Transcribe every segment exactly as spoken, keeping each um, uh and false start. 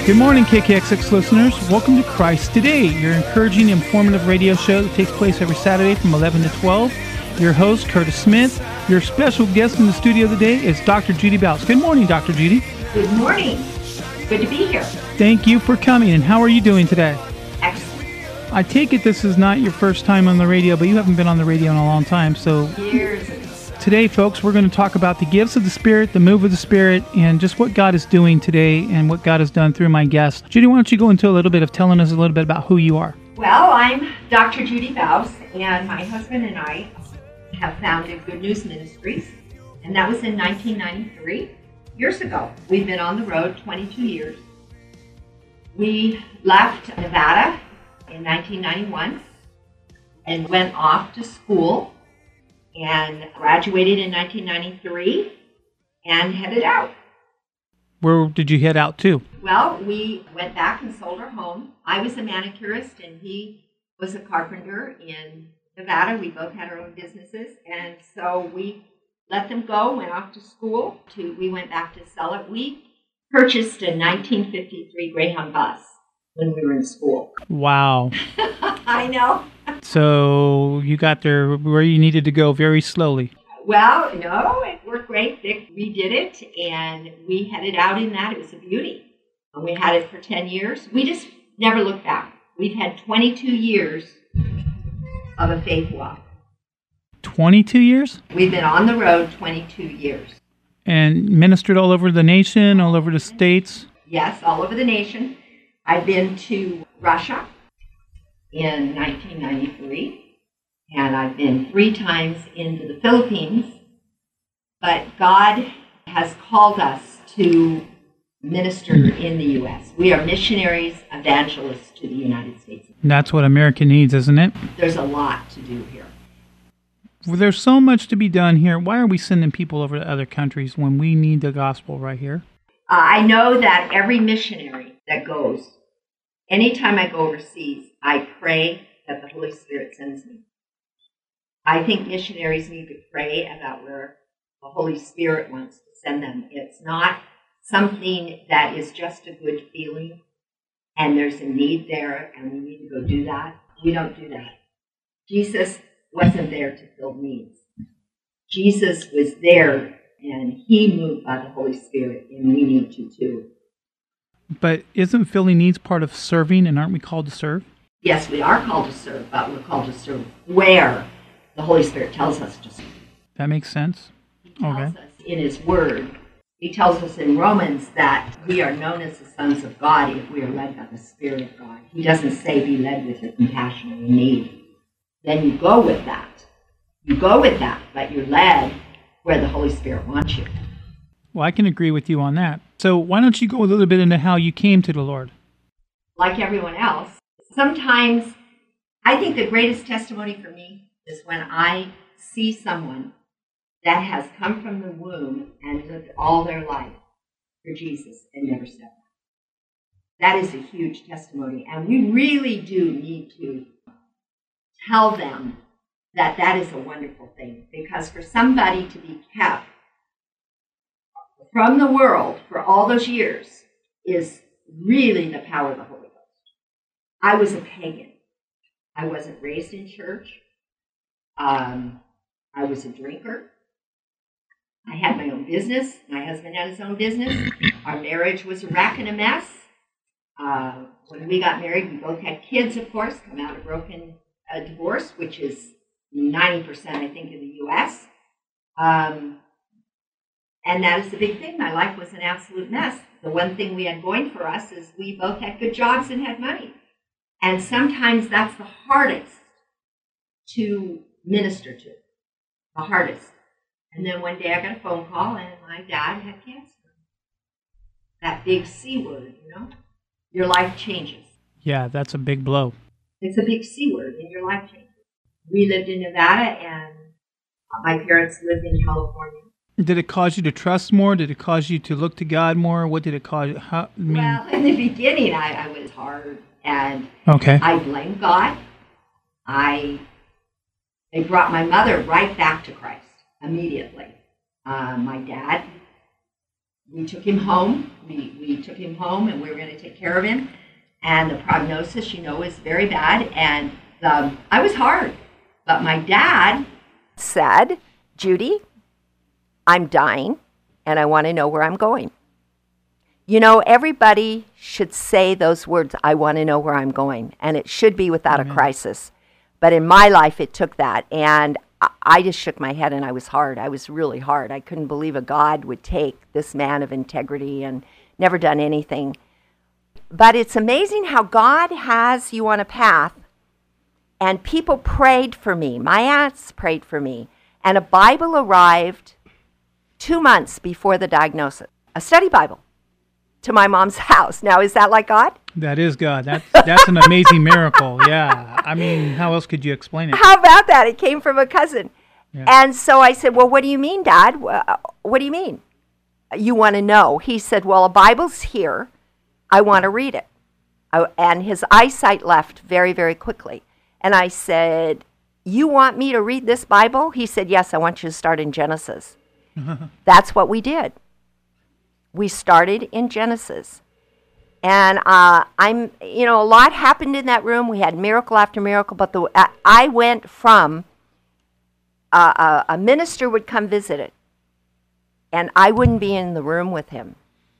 Good morning, K K X X listeners. Welcome to Christ Today, your encouraging, informative radio show that takes place every Saturday from eleven to twelve. Your host, Curtis Smith. Your special guest in the studio today is Doctor Judy Bouts. Good morning, Doctor Judy. Good morning. Good to be here. Thank you for coming. And how are you doing today? Excellent. I take it this is not your first time on the radio, but you haven't been on the radio in a long time. So Years. Today, folks, we're going to talk about the gifts of the Spirit, the move of the Spirit, and just what God is doing today and what God has done through my guest. Judy, why don't you go into a little bit of telling us a little bit about who you are? Well, I'm Doctor Judy Bouts, and my husband and I have founded Good News Ministries, and that was in nineteen ninety-three, years ago. We've been on the road twenty-two years. We left Nevada in nineteen ninety-one and went off to school and graduated in nineteen ninety-three and headed out. Where did you head out to? Well, we went back and sold our home. I was a manicurist and he was a carpenter in Nevada. We both had our own businesses, and so we let them go, went off to school. To We went back to sell it. We purchased a nineteen fifty-three Greyhound bus when we were in school. Wow. I know. So you got there where you needed to go very slowly. Well, no, it worked great. Vic redid it, and we headed out in that. It was a beauty. And we had it for ten years. We just never looked back. We've had twenty-two years of a faith walk. twenty-two years? We've been on the road twenty-two years. And ministered all over the nation, all over the states? Yes, all over the nation. I've been to Russia in nineteen ninety-three, and I've been three times into the Philippines. But God has called us to minister in the U S We are missionaries, evangelists to the United States. That's what America needs, isn't it? There's a lot to do here. Well, there's so much to be done here. Why are we sending people over to other countries when we need the gospel right here? Uh, I know that every missionary that goes, anytime I go overseas, I pray that the Holy Spirit sends me. I think missionaries need to pray about where the Holy Spirit wants to send them. It's not something that is just a good feeling and there's a need there and we need to go do that. We don't do that. Jesus wasn't there to fill needs. Jesus was there and he moved by the Holy Spirit, and we need to too. But isn't filling needs part of serving, and aren't we called to serve? Yes, we are called to serve, but we're called to serve where the Holy Spirit tells us to serve. That makes sense. He tells Okay. us in his word. He tells us in Romans that we are known as the sons of God if we are led by the Spirit of God. He doesn't say be led with your compassion and need. Then you go with that. You go with that, but you're led where the Holy Spirit wants you. Well, I can agree with you on that. So why don't you go a little bit into how you came to the Lord? Like everyone else, sometimes I think the greatest testimony for me is when I see someone that has come from the womb and lived all their life for Jesus and never stepped out. That is a huge testimony, and we really do need to tell them that that is a wonderful thing, because for somebody to be kept from the world for all those years is really the power of the Holy Ghost. I was a pagan. I wasn't raised in church. Um, I was a drinker. I had my own business. My husband had his own business. Our marriage was a wreck and a mess. Uh, when we got married, we both had kids, of course, come out of broken uh, divorce, which is ninety percent, I think, in the U S Um, and that is the big thing. My life was an absolute mess. The one thing we had going for us is we both had good jobs and had money. And sometimes that's the hardest to minister to, the hardest. And then one day I got a phone call and my dad had cancer. That big C word, you know? Your life changes. Yeah, that's a big blow. It's a big C word and your life changes. We lived in Nevada and my parents lived in California. Did it cause you to trust more? Did it cause you to look to God more? What did it cause you? How, I mean, well, in the beginning, I, I was hard, and okay. I blamed God. I they brought my mother right back to Christ immediately. Uh, my dad we took him home. We, we took him home, and we were going to take care of him. And the prognosis, you know, is very bad. And um, I was hard. But my dad said, Judy, I'm dying, and I want to know where I'm going. You know, everybody should say those words, I want to know where I'm going. And it should be without mm-hmm. a crisis. But in my life, it took that. And I, I just shook my head, and I was hard. I was really hard. I couldn't believe a God would take this man of integrity and never done anything. But it's amazing how God has you on a path. And people prayed for me. My aunts prayed for me. And a Bible arrived two months before the diagnosis. A study Bible to my mom's house. Now, is that like God? That is God. That's, that's an amazing miracle. Yeah. I mean, how else could you explain it? How about that? It came from a cousin. Yeah. And so I said, well, what do you mean, Dad? What do you mean? You want to know? He said, well, a Bible's here. I want to read it. I, and his eyesight left very, very quickly. And I said, you want me to read this Bible? He said, yes, I want you to start in Genesis. That's what we did. We started in Genesis. And uh, I'm, you know, a lot happened in that room. We had miracle after miracle. But the uh, I went from uh, a, a minister would come visit it, and I wouldn't be in the room with him.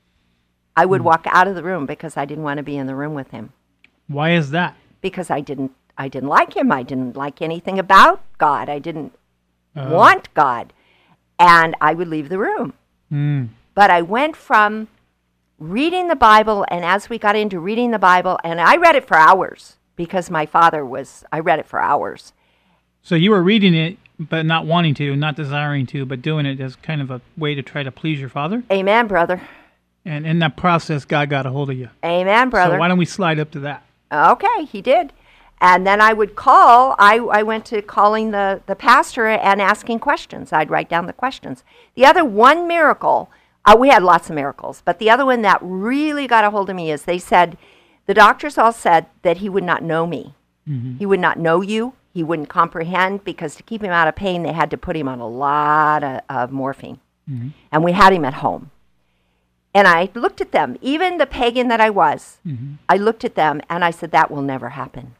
I would mm. walk out of the room because I didn't want to be in the room with him. Why is that? Because I didn't. I didn't like him. I didn't like anything about God. I didn't uh. want God. And I would leave the room. Mm. But I went from reading the Bible, and as we got into reading the Bible, and I read it for hours because my father was, I read it for hours. So you were reading it, but not wanting to, not desiring to, but doing it as kind of a way to try to please your father? Amen, brother. And in that process, God got a hold of you. Amen, brother. So why don't we slide up to that? Okay, he did. And then I would call, I, I went to calling the, the pastor and asking questions. I'd write down the questions. The other one miracle, uh, we had lots of miracles, but the other one that really got a hold of me is they said, the doctors all said that he would not know me. Mm-hmm. He would not know you. He wouldn't comprehend, because to keep him out of pain, they had to put him on a lot of, of morphine. Mm-hmm. And we had him at home. And I looked at them, even the pagan that I was, mm-hmm. I looked at them and I said, that will never happen.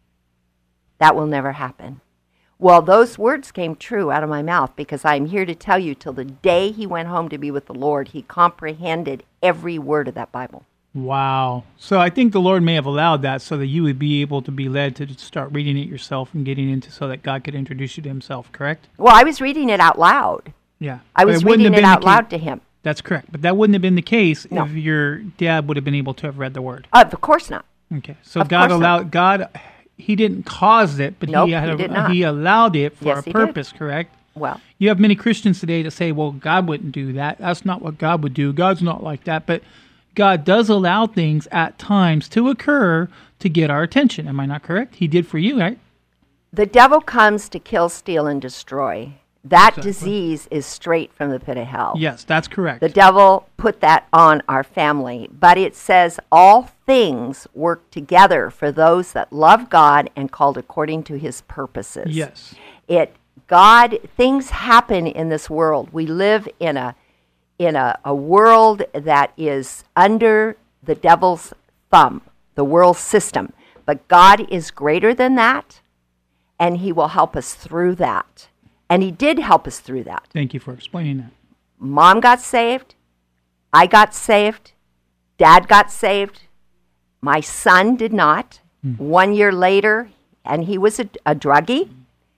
That will never happen. Well, those words came true out of my mouth, because I'm here to tell you, till the day he went home to be with the Lord, he comprehended every word of that Bible. Wow. So I think the Lord may have allowed that so that you would be able to be led to start reading it yourself and getting into, so that God could introduce you to himself, correct? Well, I was reading it out loud. Yeah. I was reading it out loud to him. That's correct. But that wouldn't have been the case no. if your dad would have been able to have read the word. Uh, of course not. Okay. So of God allowed, not. God... He didn't cause it, but nope, he, had he, did a, not. he allowed it for yes, a purpose, did. Correct? Well, you have many Christians today that say, well, God wouldn't do that. That's not what God would do. God's not like that. But God does allow things at times to occur to get our attention. Am I not correct? He did for you, right? The devil comes to kill, steal, and destroy. That exactly. disease is straight from the pit of hell. Yes, that's correct. The devil put that on our family. But it says all things work together for those that love God and called according to his purposes. Yes. It God things happen in this world. We live in a in a, a world that is under the devil's thumb, the world system. But God is greater than that, and he will help us through that. And he did help us through that. Thank you for explaining that. Mom got saved. I got saved. Dad got saved. My son did not. Mm. One year later, and he was a, a druggie,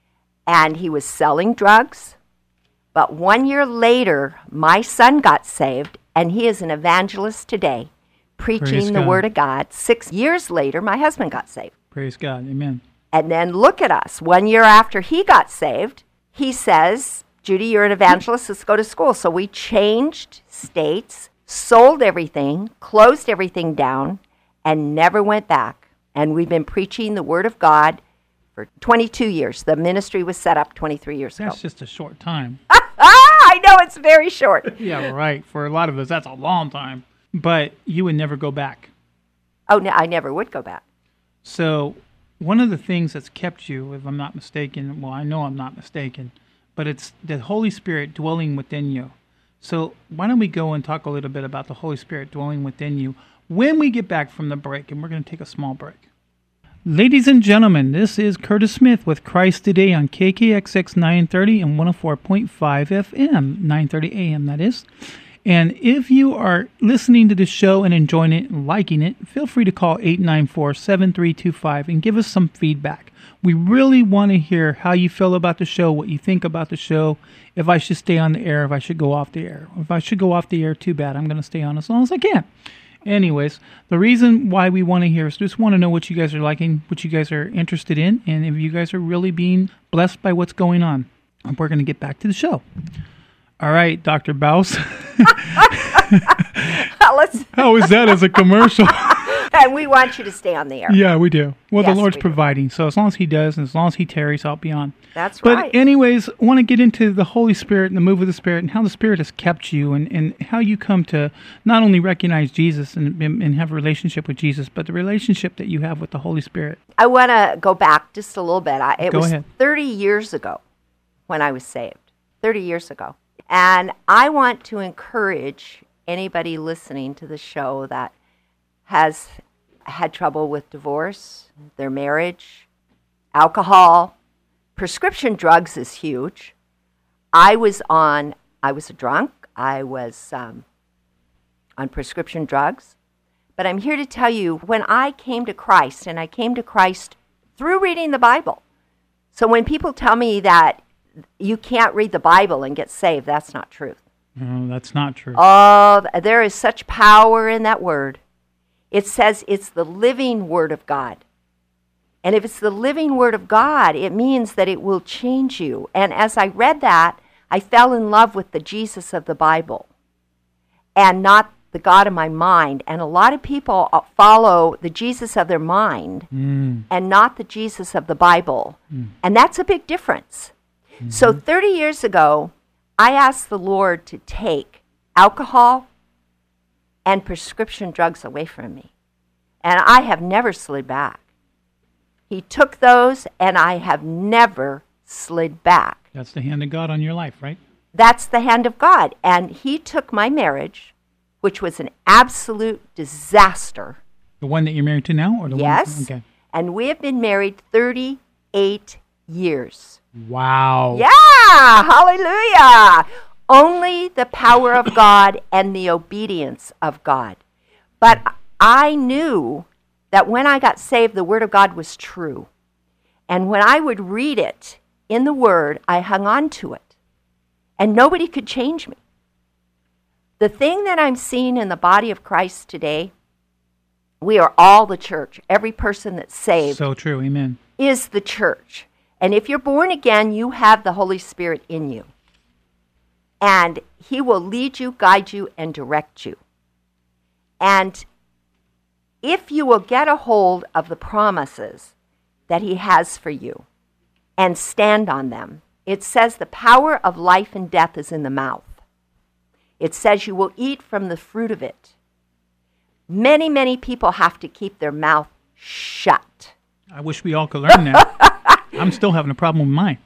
and he was selling drugs. But one year later, my son got saved, and he is an evangelist today, preaching Praise the God. Word of God. Six years later, my husband got saved. Praise God. Amen. And then look at us. One year after he got saved, he says, Judy, you're an evangelist. Let's go to school. So we changed states, sold everything, closed everything down, and never went back. And we've been preaching the Word of God for twenty-two years. The ministry was set up twenty-three years That's ago. That's just a short time. I know, it's very short. Yeah, right. For a lot of us, that's a long time. But you would never go back. Oh, no, I never would go back. So one of the things that's kept you, if I'm not mistaken, well, I know I'm not mistaken, but it's the Holy Spirit dwelling within you. So why don't we go and talk a little bit about the Holy Spirit dwelling within you when we get back from the break, and we're going to take a small break. Ladies and gentlemen, this is Curtis Smith with Christ Today on K K X X nine thirty and one oh four point five F M, nine thirty A M that is. And if you are listening to this show and enjoying it and liking it, feel free to call eight nine four, seven three two five and give us some feedback. We really want to hear how you feel about the show, what you think about the show, if I should stay on the air, if I should go off the air. If I should go off the air, too bad. I'm going to stay on as long as I can. Anyways, the reason why we want to hear is just want to know what you guys are liking, what you guys are interested in, and if you guys are really being blessed by what's going on. And we're going to get back to the show. All right, Doctor Baus. Let's How is that as a commercial? And we want you to stay on the air. Yeah, we do. Well, Yes, the Lord's we do. providing. So as long as He does, and as long as He tarries, I'll be on. That's But right. anyways, I want to get into the Holy Spirit and the move of the Spirit and how the Spirit has kept you and, and how you come to not only recognize Jesus and, and have a relationship with Jesus, but the relationship that you have with the Holy Spirit. I want to go back just a little bit. I, it Go was ahead. thirty years ago when I was saved. thirty years ago. And I want to encourage anybody listening to the show that has had trouble with divorce, their marriage, alcohol, prescription drugs is huge. I was on, I was a drunk. I was um, on prescription drugs. But I'm here to tell you, when I came to Christ, and I came to Christ through reading the Bible. So when people tell me that you can't read the Bible and get saved, that's not truth. No, that's not true. Oh, there is such power in that word. It says it's the living word of God. And if it's the living word of God, it means that it will change you. And as I read that, I fell in love with the Jesus of the Bible and not the God of my mind. And a lot of people follow the Jesus of their mind Mm. and not the Jesus of the Bible. Mm. And that's a big difference. Mm-hmm. So thirty years ago, I asked the Lord to take alcohol and prescription drugs away from me. And I have never slid back. He took those, and I have never slid back. That's the hand of God on your life, right? That's the hand of God. And He took my marriage, which was an absolute disaster. The one that you're married to now? Or the Yes. One? Okay. And we have been married thirty-eight years. Wow. Yeah, hallelujah. Only the power of God and the obedience of God. But I knew that when I got saved, the Word of God was true. And when I would read it in the Word, I hung on to it. And nobody could change me. The thing that I'm seeing in the body of Christ today, we are all the church. Every person that's saved So true. Amen. is the church. And if you're born again, you have the Holy Spirit in you. And He will lead you, guide you, and direct you. And if you will get a hold of the promises that He has for you and stand on them, it says the power of life and death is in the mouth. It says you will eat from the fruit of it. Many, many people have to keep their mouth shut. I wish we all could learn that. I'm still having a problem with mine.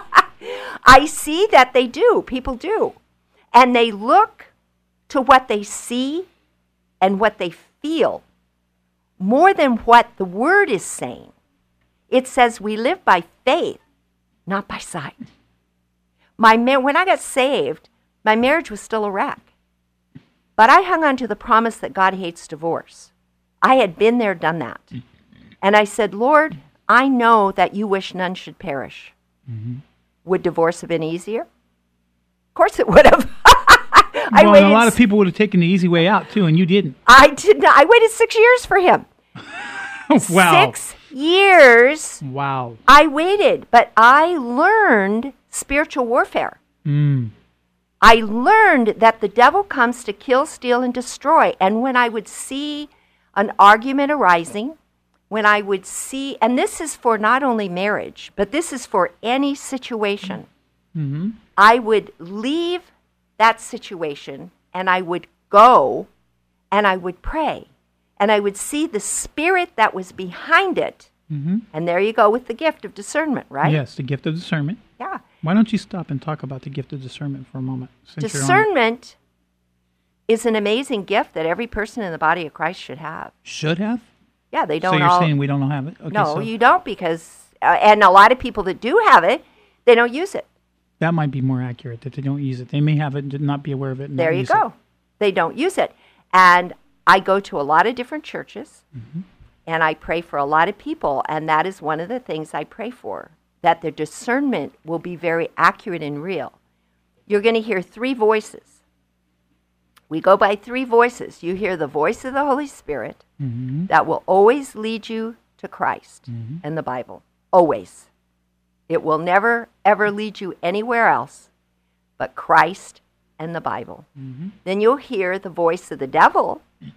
I see that they do. People do. And they look to what they see and what they feel more than what the Word is saying. It says we live by faith, not by sight. My ma- when I got saved, my marriage was still a wreck. But I hung on to the promise that God hates divorce. I had been there, done that. And I said, Lord, I know that you wish none should perish. Mm-hmm. Would divorce have been easier? Of course it would have. I well, waited, and a lot of people would have taken the easy way out, too, and you didn't. I did not. I waited six years for him. Wow. Six years Wow. I waited, but I learned spiritual warfare. Mm. I learned that the devil comes to kill, steal, and destroy. And when I would see an argument arising, when I would see, and this is for not only marriage, but this is for any situation, Mm-hmm. I would leave that situation and I would go and I would pray. And I would see the spirit that was behind it. Mm-hmm. And there you go with the gift of discernment, right? Yes, the gift of discernment. Yeah. Why don't you stop and talk about the gift of discernment for a moment? Since Discernment is an amazing gift that every person in the body of Christ should have. Should have? Yeah, they don't So you're all, saying we don't have it? Okay, no, so you don't because, uh, and a lot of people that do have it, they don't use it. that might be more accurate, that they don't use it. They may have it and not be aware of it. And There not you use go. It. They don't use it. And I go to a lot of different churches, Mm-hmm. and I pray for a lot of people, and that is one of the things I pray for, that their discernment will be very accurate and real. You're going to hear three voices. We go by three voices. You hear the voice of the Holy Spirit Mm-hmm. that will always lead you to Christ Mm-hmm. and the Bible. Always. It will never, ever lead you anywhere else but Christ and the Bible. Mm-hmm. Then you'll hear the voice of the devil,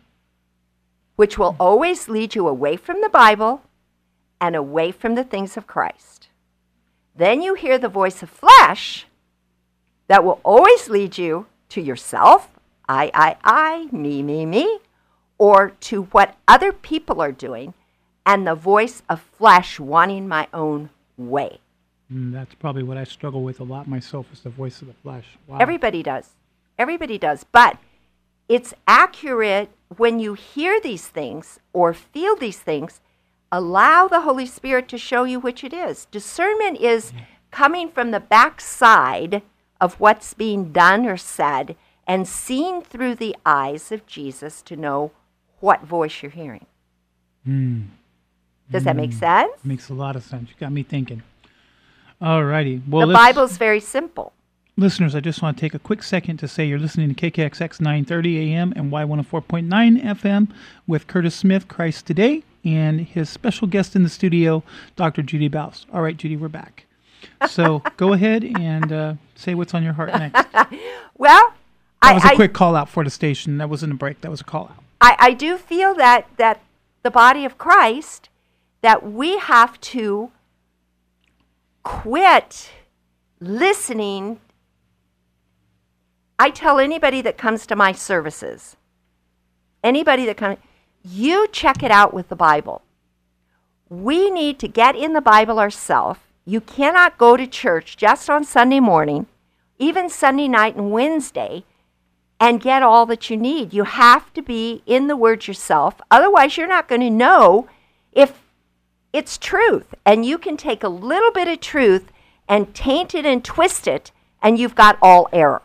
which will always lead you away from the Bible and away from the things of Christ. Then you hear the voice of flesh that will always lead you to yourself, I, I, I, me, me, me, or to what other people are doing, and the voice of flesh wanting my own way. Mm, that's probably what I struggle with a lot myself, is the voice of the flesh. Wow. Everybody does. Everybody does. But it's accurate when you hear these things or feel these things. Allow the Holy Spirit to show you which it is. Discernment is coming from the backside of what's being done or said and seeing through the eyes of Jesus to know what voice you're hearing. Mm. Does that make sense? Makes a lot of sense. You got me thinking. All righty. Well, The let's- Bible's very simple. Listeners, I just want to take a quick second to say you're listening to K K X X nine thirty A M and Y one oh four point nine F M with Curtis Smith, Christ Today, and his special guest in the studio, Doctor Judy Baus. All right, Judy, we're back. So go ahead and uh, say what's on your heart next. That Well, I, was a I, quick call out for the station. That wasn't a break. That was a call out. I, I do feel that, that the body of Christ, that we have to quit listening. I tell anybody that comes to my services, anybody that comes, you check it out with the Bible. We need to get in the Bible ourselves. You cannot go to church just on Sunday morning, even Sunday night and Wednesday, and get all that you need. You have to be in the Word yourself. Otherwise, you're not going to know if it's truth. And you can take a little bit of truth and taint it and twist it, and you've got all error.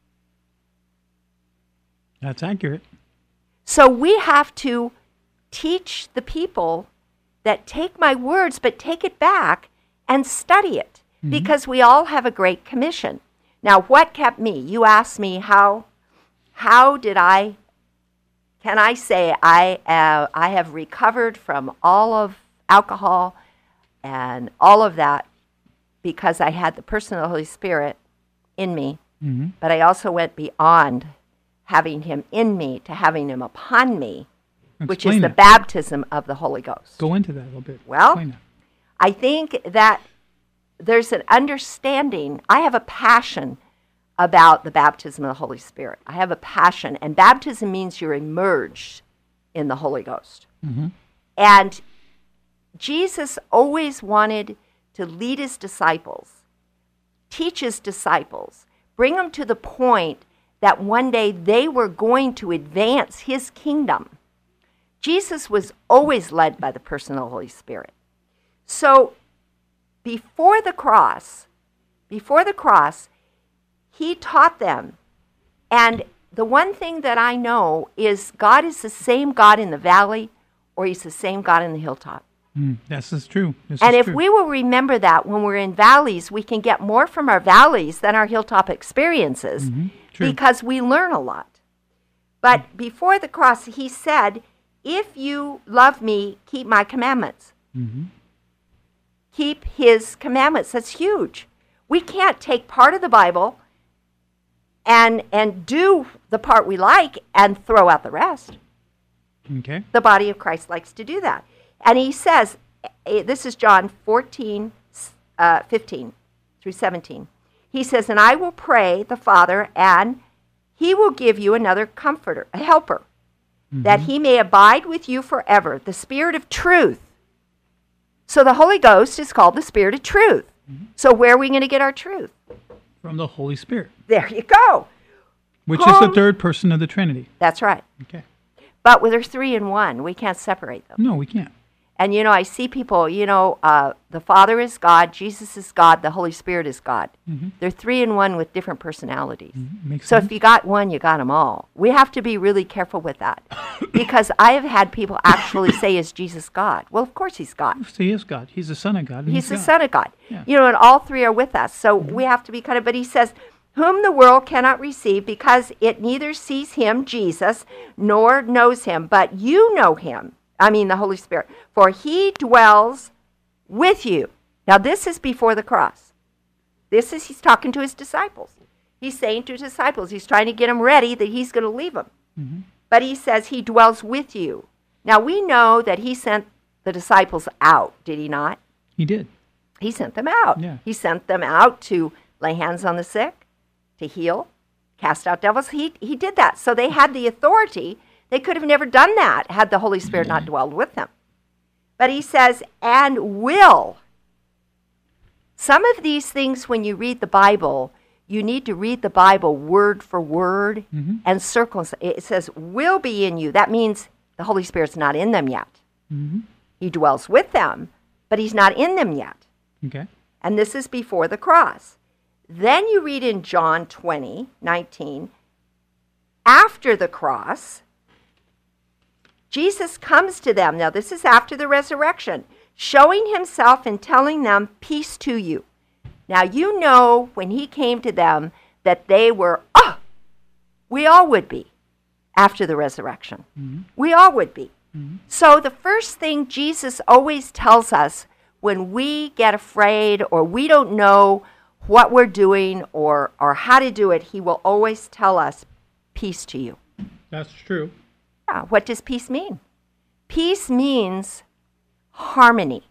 That's accurate. So we have to teach the people that take my words, but take it back and study it, mm-hmm. because we all have a great commission. Now, what kept me? You asked me how, how did I, can I say I, uh, I have recovered from all of alcohol and all of that because I had the person of the Holy Spirit in me, Mm-hmm. but I also went beyond having him in me to having him upon me, which is Explain the that. baptism of the Holy Ghost. Go into that a little bit. Well, Explain that. I think that there's an understanding. I have a passion about the baptism of the Holy Spirit. I have a passion, and baptism means you're immersed in the Holy Ghost. Mm-hmm. And Jesus always wanted to lead his disciples, teach his disciples, bring them to the point that one day they were going to advance his kingdom. Jesus was always led by the person of the Holy Spirit. So before the cross, before the cross, he taught them. And the one thing that I know is God is the same God in the valley, or he's the same God in the hilltop. Mm, this is true. This And is if true. we will remember that when we're in valleys, we can get more from our valleys than our hilltop experiences, Mhm, true. because we learn a lot. But before the cross, he said, if you love me, keep my commandments. Mm-hmm. Keep his commandments. That's huge. We can't take part of the Bible and, and do the part we like and throw out the rest. Okay. The body of Christ likes to do that. And he says, eh, this is John fourteen, uh, fifteen through seventeen. He says, and I will pray the Father, and he will give you another comforter, a helper, Mm-hmm. that he may abide with you forever, the Spirit of truth. So the Holy Ghost is called the Spirit of truth. Mm-hmm. So where are we going to get our truth? From the Holy Spirit. There you go. Which Home. is the third person of the Trinity. That's right. Okay. But with they're three in one, we can't separate them. No, we can't. And, you know, I see people, you know, uh, the Father is God, Jesus is God, the Holy Spirit is God. Mm-hmm. They're three in one with different personalities. Mm-hmm. Makes So sense. if you got one, you got them all. We have to be really careful with that. Because I have had people actually say, is Jesus God? Well, of course he's God. So he is God. He's the Son of God. and He's the God. Son of God. Yeah. You know, and all three are with us. So we have to be kind of, but he says, whom the world cannot receive because it neither sees him, Jesus, nor knows him, but you know him. I mean, the Holy Spirit. For he dwells with you. Now, this is before the cross. This is, he's talking to his disciples. He's saying to his disciples, he's trying to get them ready that he's going to leave them. Mm-hmm. But he says he dwells with you. Now, we know that he sent the disciples out, did he not? He did. He sent them out. Yeah. He sent them out to lay hands on the sick, to heal, cast out devils. He, he did that. So they had the authority. They could have never done that had the Holy Spirit not dwelled with them. But he says, and will. Some of these things, when you read the Bible, you need to read the Bible word for word Mm-hmm. and circles. It says, will be in you. That means the Holy Spirit's not in them yet. Mm-hmm. He dwells with them, but he's not in them yet. Okay. And this is before the cross. Then you read in John twenty, nineteen, after the cross, Jesus comes to them. Now, this is after the resurrection, showing himself and telling them, peace to you. Now, you know when he came to them that they were, oh, we all would be after the resurrection. Mm-hmm. We all would be. Mm-hmm. So the first thing Jesus always tells us when we get afraid or we don't know what we're doing or, or how to do it, he will always tell us, peace to you. That's true. Yeah, what does peace mean? Peace means harmony.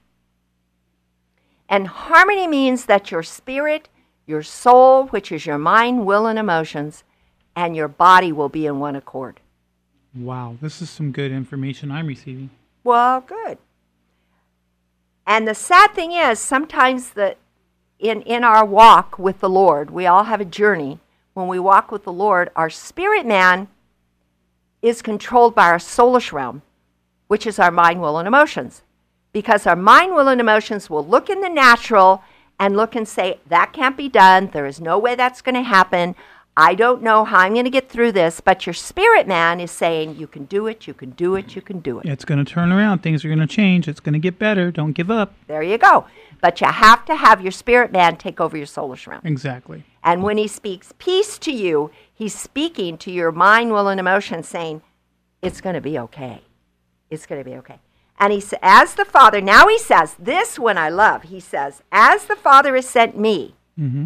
And harmony means that your spirit, your soul, which is your mind, will, and emotions, and your body will be in one accord. Wow. This is some good information I'm receiving. Well, good. And the sad thing is, sometimes the in, in our walk with the Lord, we all have a journey. When we walk with the Lord, our spirit man is controlled by our soulish realm, which is our mind, will, and emotions. Because our mind, will, and emotions will look in the natural and look and say, that can't be done. There is no way that's going to happen. I don't know how I'm going to get through this. But your spirit man is saying, you can do it, you can do it, you can do it. It's going to turn around. Things are going to change. It's going to get better. Don't give up. There you go. But you have to have your spirit man take over your soulish realm. Exactly. And when he speaks peace to you, he's speaking to your mind, will, and emotion, saying, it's going to be okay. It's going to be okay. And he says, as the Father, now he says, this one I love. He says, as the Father has sent me, Mm-hmm.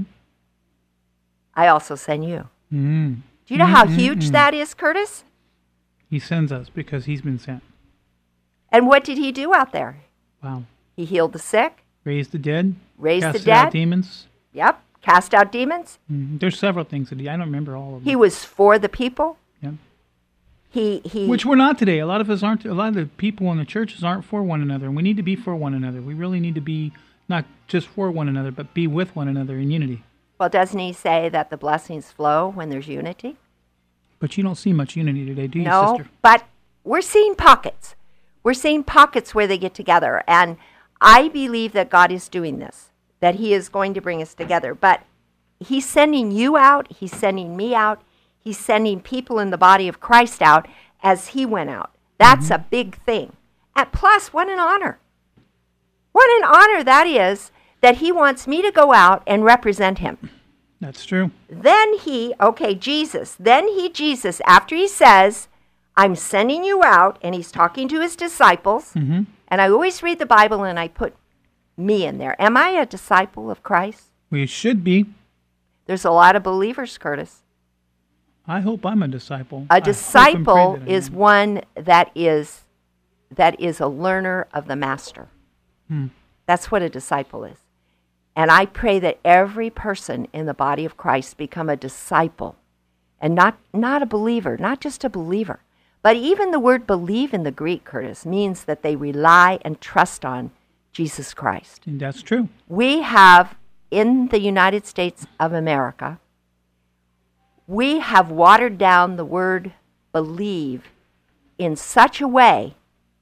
I also send you. Mm-hmm. Do you know how huge that is, Curtis? He sends us because he's been sent. And what did he do out there? Wow. He healed the sick, Raised the dead. raised the Casted dead. out demons. Yep. Cast out demons. Mm-hmm. There's several things that he, I don't remember all of them. He was for the people. Yeah. He he. Which we're not today. A lot of us aren't. A lot of the people in the churches aren't for one another, and we need to be for one another. We really need to be not just for one another, but be with one another in unity. Well, doesn't he say that the blessings flow when there's unity? But you don't see much unity today, do you, No, sister? but we're seeing pockets. We're seeing pockets where they get together, and I believe that God is doing this, that he is going to bring us together. But he's sending you out. He's sending me out. He's sending people in the body of Christ out as he went out. That's mm-hmm. a big thing. And plus, what an honor. What an honor that is that he wants me to go out and represent him. That's true. Then he, okay, Jesus, then he, Jesus, after he says, I'm sending you out, and he's talking to his disciples, Mm-hmm. and I always read the Bible and I put me in there. Am I a disciple of Christ? We should be. There's a lot of believers, Curtis. I hope I'm a disciple. A I hope and pray disciple that I is am. one that is that is a learner of the master. Hmm. That's what a disciple is. And I pray that every person in the body of Christ become a disciple and not, not a believer, not just a believer. But even the word believe in the Greek, Curtis, means that they rely and trust on Jesus Christ. And that's true. We have, in the United States of America, we have watered down the word believe in such a way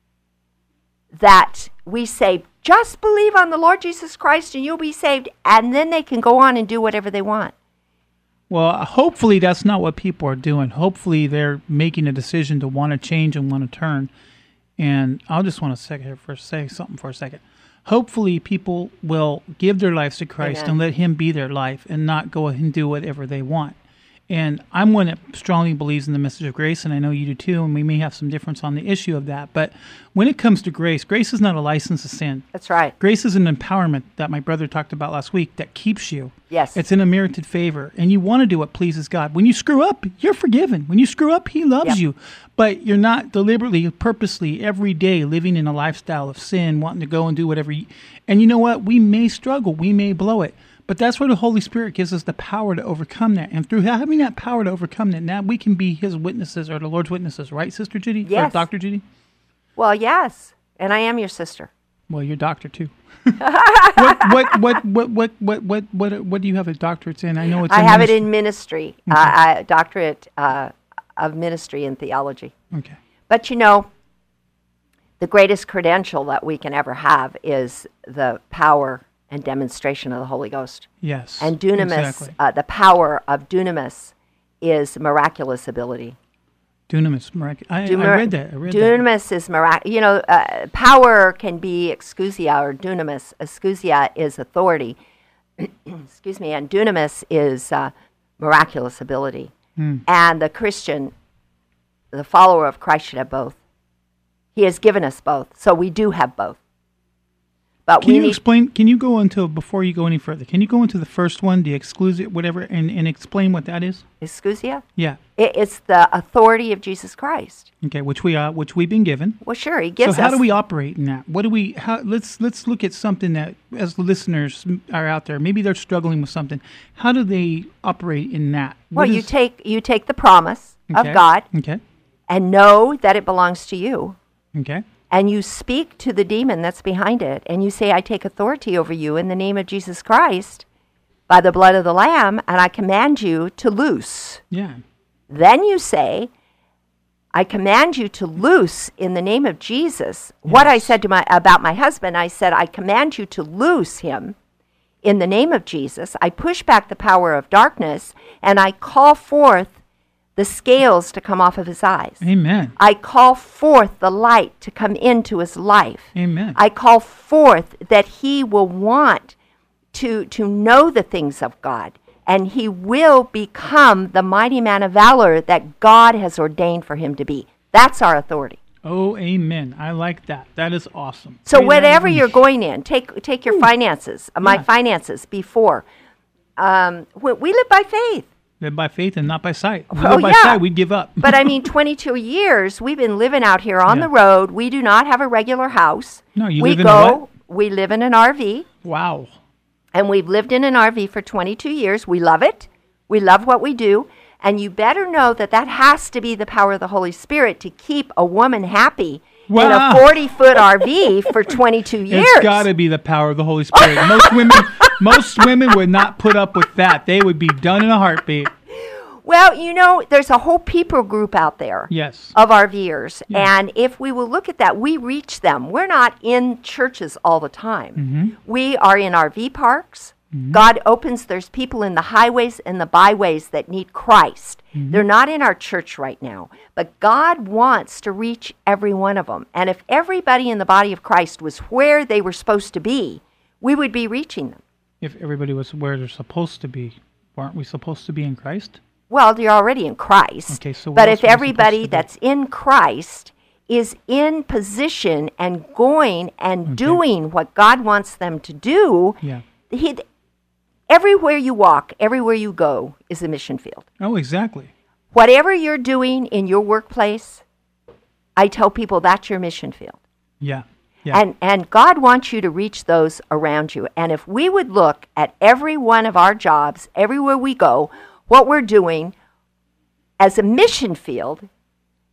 that we say, just believe on the Lord Jesus Christ and you'll be saved, and then they can go on and do whatever they want. Well, hopefully that's not what people are doing. Hopefully they're making a decision to want to change and want to turn. And I'll just want to second for say something for a second. Hopefully people will give their lives to Christ Amen. and let him be their life and not go and do whatever they want. And I'm one that strongly believes in the message of grace, and I know you do too, and we may have some difference on the issue of that. But when it comes to grace, grace is not a license to sin. That's right. Grace is an empowerment that my brother talked about last week that keeps you. Yes. It's an unmerited favor, and you want to do what pleases God. When you screw up, you're forgiven. When you screw up, he loves Yep. you. But you're not deliberately, purposely, every day living in a lifestyle of sin, wanting to go and do whatever. You, and you know what? We may struggle. We may blow it. But that's where the Holy Spirit gives us the power to overcome that. And through having that power to overcome that, now we can be his witnesses or the Lord's witnesses, right, Sister Judy? Yes. Or Doctor Judy? Well, yes. And I am your sister. Well, you're doctor too. what, what, what, what, what, what, what, what, what do you have a doctorate in? I know it's I in have ministry. it in ministry, Okay. uh, I, doctorate uh, of ministry in theology. Okay. But you know, the greatest credential that we can ever have is the power and demonstration of the Holy Ghost. Yes. And dunamis, Exactly. uh, the power of dunamis is miraculous ability. Dunamis. Mirac- I, Dumar- I read that. I read that. dunamis is mirac. You know, uh, power can be exousia or dunamis. Exousia is authority. Excuse me. And dunamis is uh, miraculous ability. Hmm. And the Christian, the follower of Christ, should have both. He has given us both, so we do have both. But Can we you need, explain? Can you go into before you go any further? Can you go into the first one, the exclusive, whatever, and, and explain what that is? exousia. Yeah. It, it's the authority of Jesus Christ. Okay. Which we are, which we've been given. Well, sure, he gives So how us. do we operate in that? What do we? How? Let's let's look at something that, as the listeners are out there, maybe they're struggling with something. How do they operate in that? well, What you is- take you take the promise okay. of God Okay. and know that it belongs to you. Okay. And you speak to the demon that's behind it, and you say, I take authority over you in the name of Jesus Christ by the blood of the Lamb, and I command you to loose. Yeah. Then you say, I command you to loose in the name of Jesus. What I said to my about my husband, I said, I command you to loose him in the name of Jesus. I push back the power of darkness, and I call forth the scales to come off of his eyes. Amen. I call forth the light to come into his life. Amen. I call forth that he will want to, to know the things of God, and he will become the mighty man of valor that God has ordained for him to be. That's our authority. Oh, amen. I like that. That is awesome. So Say that whatever again. you're going in, take take your finances, uh, my Yeah. finances before. Um, we, we live by faith. Live by faith and not by sight. If we Oh, live by yeah. sight, we'd give up. But I mean, twenty-two years, we've been living out here on Yeah. the road. We do not have a regular house. No, you we live in go, a what? We live in an R V, Wow. and we've lived in an R V for twenty-two years. We love it. We love what we do. And you better know that that has to be the power of the Holy Spirit to keep a woman happy in Wow. a forty-foot R V for twenty-two years. It's got to be the power of the Holy Spirit. Most women, most women would not put up with that. They would be done in a heartbeat. Well, you know, there's a whole people group out there. Yes. Of RVers. Yeah. And if we will look at that, we reach them. We're not in churches all the time. Mm-hmm. We are in R V parks. God opens, there's people in the highways and the byways that need Christ. Mm-hmm. They're not in our church right now. But God wants to reach every one of them. And if everybody in the body of Christ was where they were supposed to be, we would be reaching them. If everybody was where they're supposed to be, aren't we supposed to be in Christ? Well, you're already in Christ. Okay, so what but else if are we everybody supposed to do? that's in Christ is in position and going and Okay. doing what God wants them to do, Yeah. he, everywhere you walk, everywhere you go is a mission field. Oh, exactly. Whatever you're doing in your workplace, I tell people that's your mission field. Yeah. Yeah. And and God wants you to reach those around you. And if we would look at every one of our jobs, everywhere we go, what we're doing as a mission field,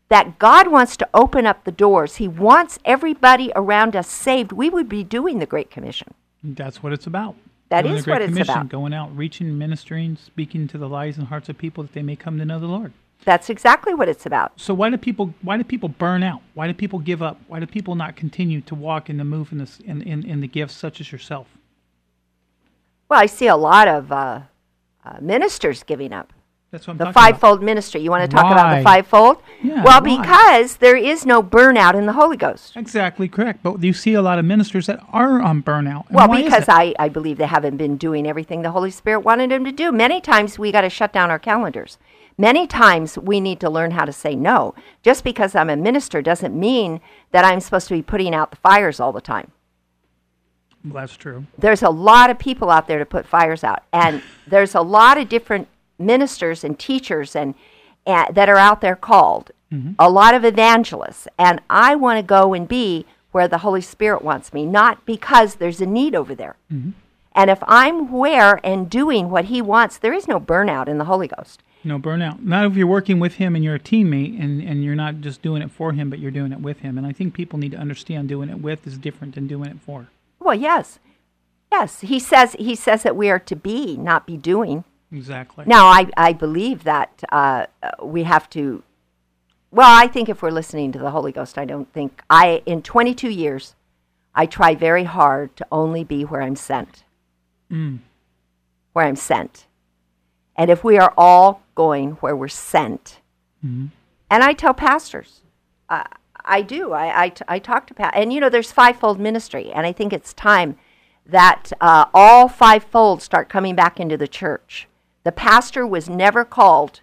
that God wants to open up the doors. He wants everybody around us saved. We would be doing the Great Commission. That's what it's about. That Doing is the Great what it's Commission, about. Going out, reaching, ministering, speaking to the lives and hearts of people that they may come to know the Lord. That's exactly what it's about. So why do people why do people burn out? Why do people give up? Why do people not continue to walk and to move in, this, in, in, in the gifts such as yourself? Well, I see a lot of uh, uh, ministers giving up. That's what I'm The talking about. fivefold ministry. You want to talk about Why? the fivefold? Yeah, well, why? because there is no burnout in the Holy Ghost. Exactly correct. But you see a lot of ministers that are on burnout. And Well, why is because that? I, I believe they haven't been doing everything the Holy Spirit wanted them to do. Many times we got to shut down our calendars. Many times we need to learn how to say no. Just because I'm a minister doesn't mean that I'm supposed to be putting out the fires all the time. Well, that's true. There's a lot of people out there to put fires out. And there's a lot of different ministers and teachers and, and that are out there called. Mm-hmm. A lot of evangelists. And I want to go and be where the Holy Spirit wants me, not because there's a need over there. Mm-hmm. And if I'm where and doing what he wants, there is no burnout in the Holy Ghost. No burnout. Not if you're working with him and you're a teammate and, and you're not just doing it for him, but you're doing it with him. And I think people need to understand doing it with is different than doing it for. Well, yes. Yes. He says he says that we are to be, not be doing. Exactly. Now, I, I believe that uh, we have to, well, I think if we're listening to the Holy Ghost, I don't think, I in twenty-two years, I try very hard to only be where I'm sent. Mm. Where I'm sent. And if we are all going where we're sent, mm-hmm. and I tell pastors, uh, I do, I, I, I talk to pastors, and you know, there's fivefold ministry, and I think it's time that uh, all fivefold start coming back into the church. The pastor was never called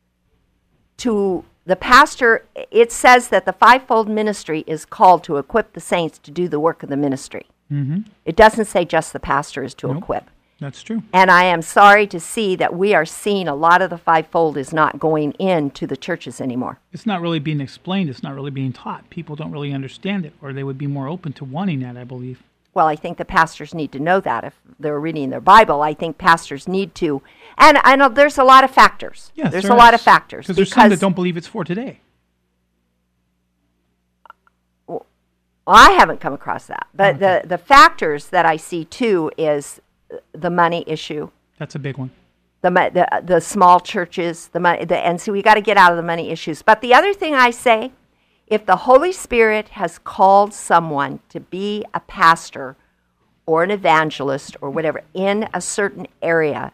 to, the pastor, it says that the fivefold ministry is called to equip the saints to do the work of the ministry. Mm-hmm. It doesn't say just the pastor is to nope. equip. That's true. And I am sorry to see that we are seeing a lot of the fivefold is not going into the churches anymore. It's not really being explained. It's not really being taught. People don't really understand it, or they would be more open to wanting that, I believe. Well, I think the pastors need to know that if they're reading their Bible. I think pastors need to. And I know there's a lot of factors. Yes, there's there a lot is. of factors. Because there's some that don't believe it's for today. Well, I haven't come across that. But okay. the, the factors that I see, too, is the money issue. That's a big one. The the, the small churches, the money, the, and so we got to get out of the money issues. But the other thing I say, if the Holy Spirit has called someone to be a pastor or an evangelist or whatever in a certain area,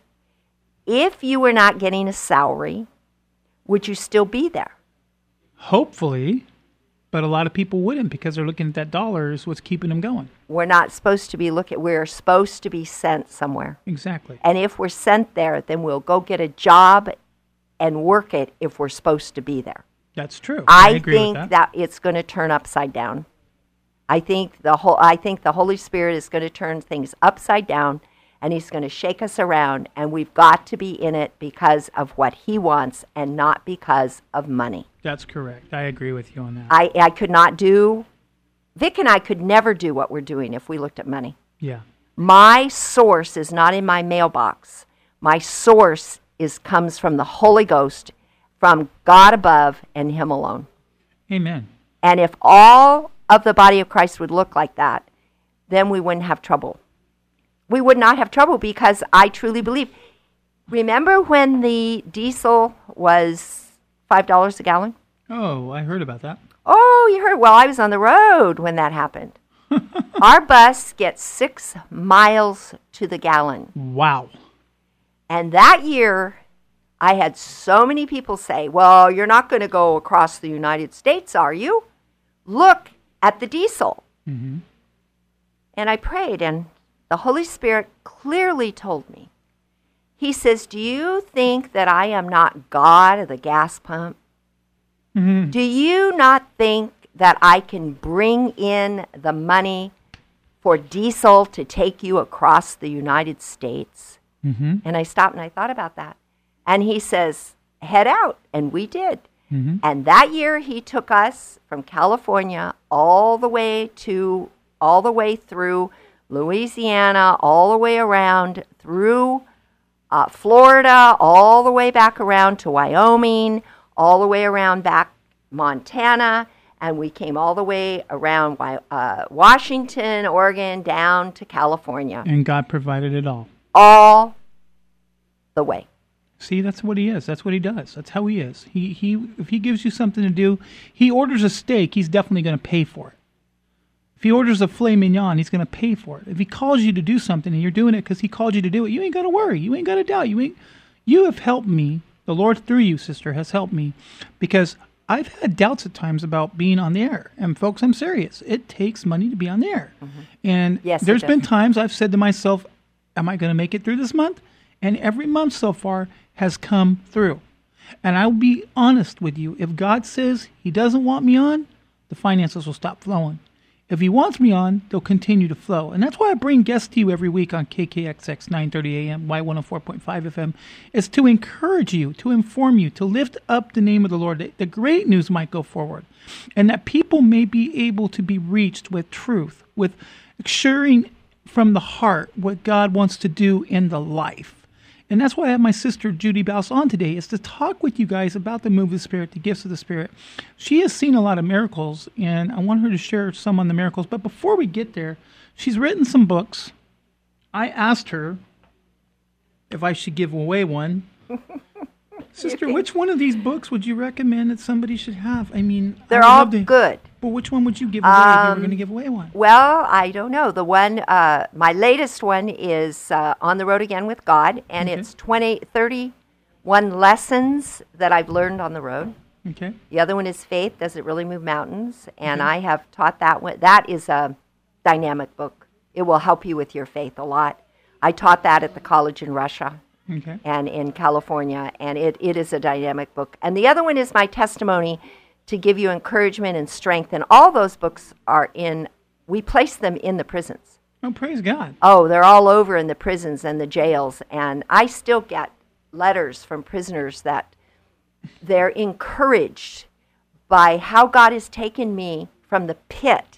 if you were not getting a salary, would you still be there? Hopefully, but a lot of people wouldn't because they're looking at that dollar is what's keeping them going. We're not supposed to be looking, we're supposed to be sent somewhere. Exactly. And if we're sent there, then we'll go get a job and work it if we're supposed to be there. That's true. I, I agree think with that. that it's going to turn upside down. I think the whole. I think the Holy Spirit is going to turn things upside down, and He's going to shake us around. And we've got to be in it because of what He wants, and not because of money. That's correct. I agree with you on that. I I could not do. Vic and I could never do what we're doing if we looked at money. Yeah. My source is not in my mailbox. My source is comes from the Holy Ghost, from God above, and Him alone. Amen. And if all of the body of Christ would look like that, then we wouldn't have trouble. We would not have trouble because I truly believe. Remember when the diesel was five dollars a gallon? Oh, I heard about that. Oh, you heard? Well, I was on the road when that happened. Our bus gets six miles to the gallon. Wow. And that year, I had so many people say, well, you're not going to go across the United States, are you? Look at the diesel. Mm-hmm. And I prayed, and the Holy Spirit clearly told me. He says, do you think that I am not God of the gas pump? Mm-hmm. Do you not think that I can bring in the money for diesel to take you across the United States? Mm-hmm. And I stopped and I thought about that. And he says, head out. And we did. Mm-hmm. And that year he took us from California all the way to, all the way through Louisiana, all the way around through uh, Florida, all the way back around to Wyoming, all the way around back Montana, and we came all the way around uh, Washington, Oregon, down to California. And God provided it all. All the way. See, that's what he is. That's what he does. That's how he is. He he. If he gives you something to do, he orders a steak, he's definitely going to pay for it. If he orders a filet mignon, he's going to pay for it. If he calls you to do something and you're doing it because he called you to do it, you ain't got to worry. You ain't got to doubt. You ain't. You have helped me. The Lord through you, sister, has helped me because I've had doubts at times about being on the air. And folks, I'm serious. It takes money to be on the air. Mm-hmm. And yes, there's been times I've said to myself, am I going to make it through this month? And every month so far has come through. And I'll be honest with you. If God says he doesn't want me on, the finances will stop flowing. If he wants me on, they'll continue to flow. And that's why I bring guests to you every week on K K X X nine thirty A M, Y one oh four point five F M, is to encourage you, to inform you, to lift up the name of the Lord, that the great news might go forward, and that people may be able to be reached with truth, with sharing from the heart what God wants to do in the life. And that's why I have my sister Judy Baus on today, is to talk with you guys about the move of the Spirit, the gifts of the Spirit. She has seen a lot of miracles, and I want her to share some on the miracles. But before we get there, she's written some books. I asked her if I should give away one. Sister, which one of these books would you recommend that somebody should have? I mean, they're all to, good. But which one would you give away um, if you were going to give away one? Well, I don't know. The one, uh, my latest one is uh, On the Road Again with God, and okay. It's twenty, thirty-one lessons that I've learned on the road. Okay. The other one is Faith, Does It Really Move Mountains? And okay. I have taught that one. That is a dynamic book. It will help you with your faith a lot. I taught that at the college in Russia. Okay. And in California, and it, it is a dynamic book. And the other one is my testimony to give you encouragement and strength. And all those books are in, we place them in the prisons. Oh, praise God. Oh, they're all over in the prisons and the jails. And I still get letters from prisoners that they're encouraged by how God has taken me from the pit,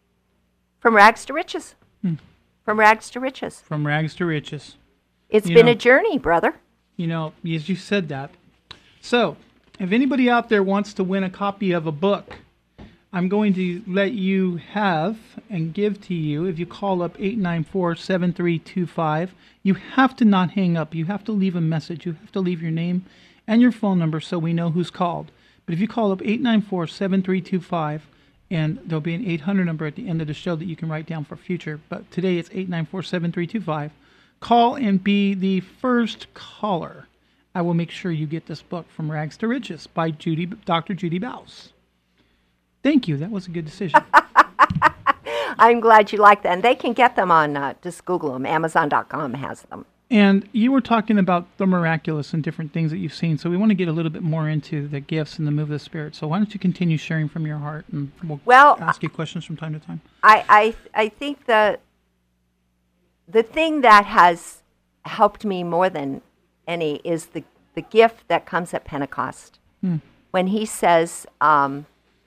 from rags to riches. Hmm. From rags to riches. From rags to riches. It's you been know, a journey, brother. You know, as you said that. So, if anybody out there wants to win a copy of a book, I'm going to let you have and give to you, if you call up eight nine four, seven three two five, you have to not hang up. You have to leave a message. You have to leave your name and your phone number so we know who's called. But if you call up eight nine four, seven three two five, and there'll be an eight hundred number at the end of the show that you can write down for future. But today it's eight nine four, seven three two five. Call and be the first caller. I will make sure you get this book, From Rags to Riches, by Judy, Doctor Judy Baus. Thank you. That was a good decision. I'm glad you like that. And they can get them on, uh, just Google them. Amazon dot com has them. And you were talking about the miraculous and different things that you've seen. So we want to get a little bit more into the gifts and the move of the Spirit. So why don't you continue sharing from your heart, and we'll, well, ask you questions from time to time. I, I, I think that the thing that has helped me more than any is the, the gift that comes at Pentecost. Hmm. When he says, um,